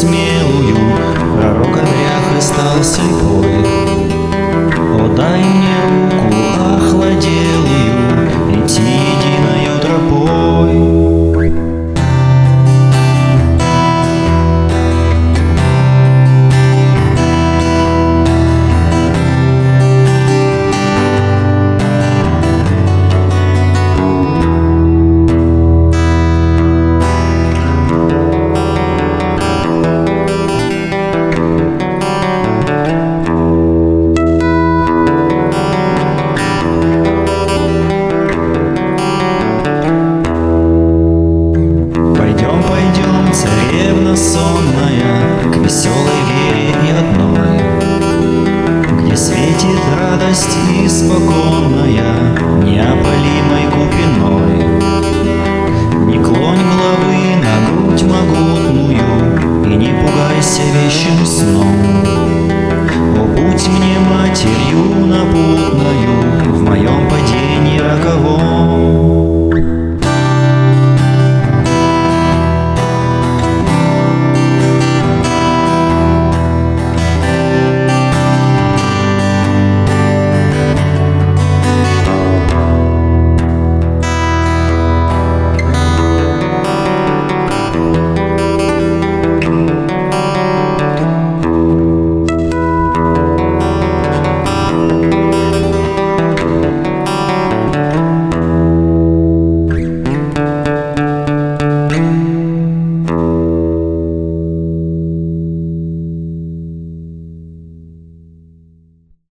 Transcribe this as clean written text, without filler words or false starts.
смелую, пророк обряг и стал слепой. О, дай мне руку охладелую, идти единою тропой. Царевна сонная, к веселой вере и одной, где светит радость испоконная, неопалимой купиной. Не клонь головы на грудь могутную и не пугайся вещим сном. О, будь мне матерью напутною в моем падении роковом.